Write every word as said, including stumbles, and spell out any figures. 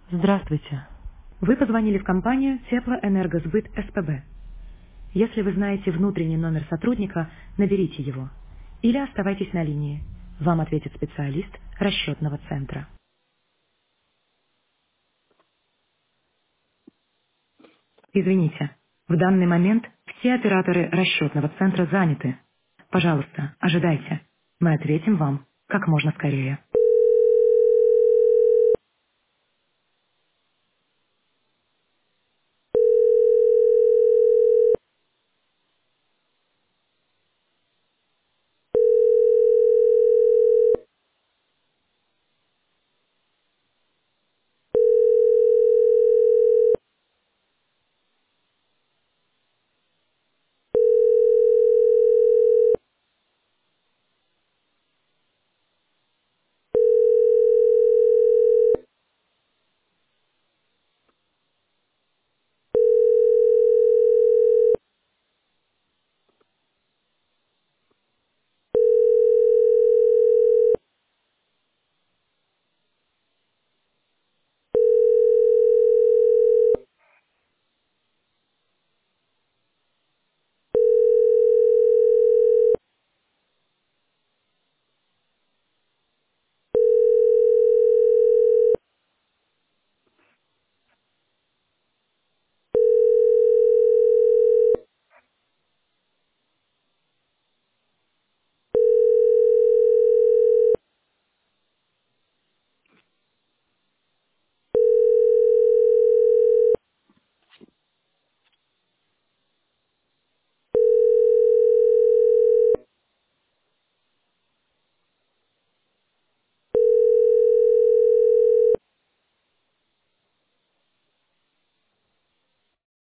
Здравствуйте. Вы позвонили в компанию Теплоэнергосбыт СПБ. Если вы знаете внутренний номер сотрудника, наберите его. Или оставайтесь на линии. Вам ответит специалист расчетного центра. Извините, в данный момент все операторы расчетного центра заняты. Пожалуйста, ожидайте. Мы ответим вам как можно скорее.